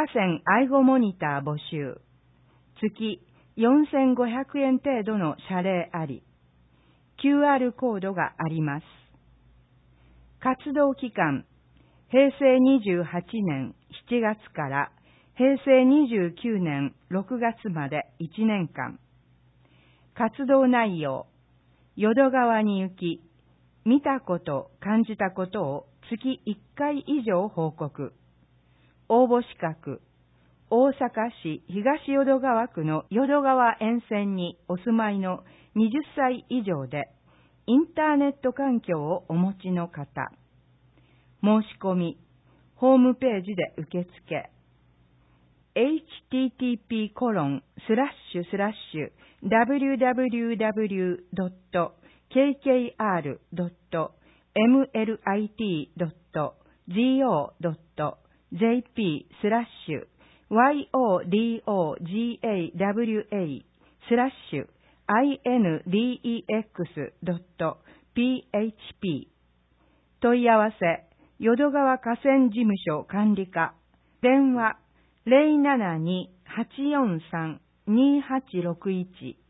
河川愛護モニター募集。月4500円程度の謝礼あり。QR コードがあります。活動期間、平成28年7月から平成29年6月まで1年間。活動内容、淀川に行き、見たこと、感じたことを月1回以上報告。応募資格、大阪市東淀川区の淀川沿線にお住まいの20歳以上で、インターネット環境をお持ちの方。申し込み、ホームページで受付。http://www.kkr.mit.go.jp/yodex.php 問い合わせ、淀川河川事務所管理課。電話、072-843-2861